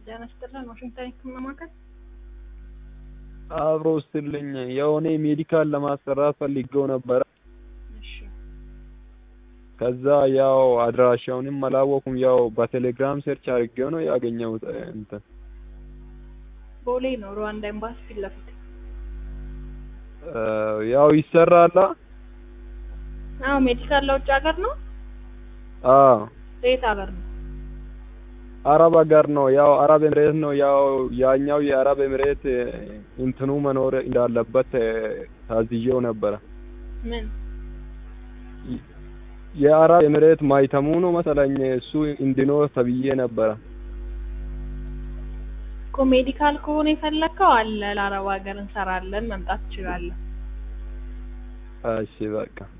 ጤና ይስጥልን ዋሽንግተን ህክምና ማዕከል። አብሮ ስትልኝ የሆነ ሜዲካል ለማሰራት ፈልጌው ነበር። እሺ ከዛ ያው አድራሻውንም አላወኩም። ያው በቴሌግራም ሰርች አድርጌው ነው ያገኘሁት። እንትን ቦሌ ነው ሩዋንዳ ኤምባሲ ፊት ለፊት። ያው ይሰራል። አዎ ሜዲካል ለውጭ ሀገር ነው። አዎ የት ሀገር ነው? አረብ ሀገር ነው። ያው አረብ ኤምሬት ነው። ያው ያኛው የአረብ ኤምሬት እንትኑ መኖር እንዳለበት ታዝዤው ነበር። ምን የአረብ ኤምሬት ማይተሙ ነው መሰለኝ እሱ እንዲኖር ተብዬ ነበር። እኮ ሜዲካል ከሆነ የፈለከው አለ ለአረብ ሀገር እንሰራለን፣ መምጣት ትችላለህ። እሺ በቃ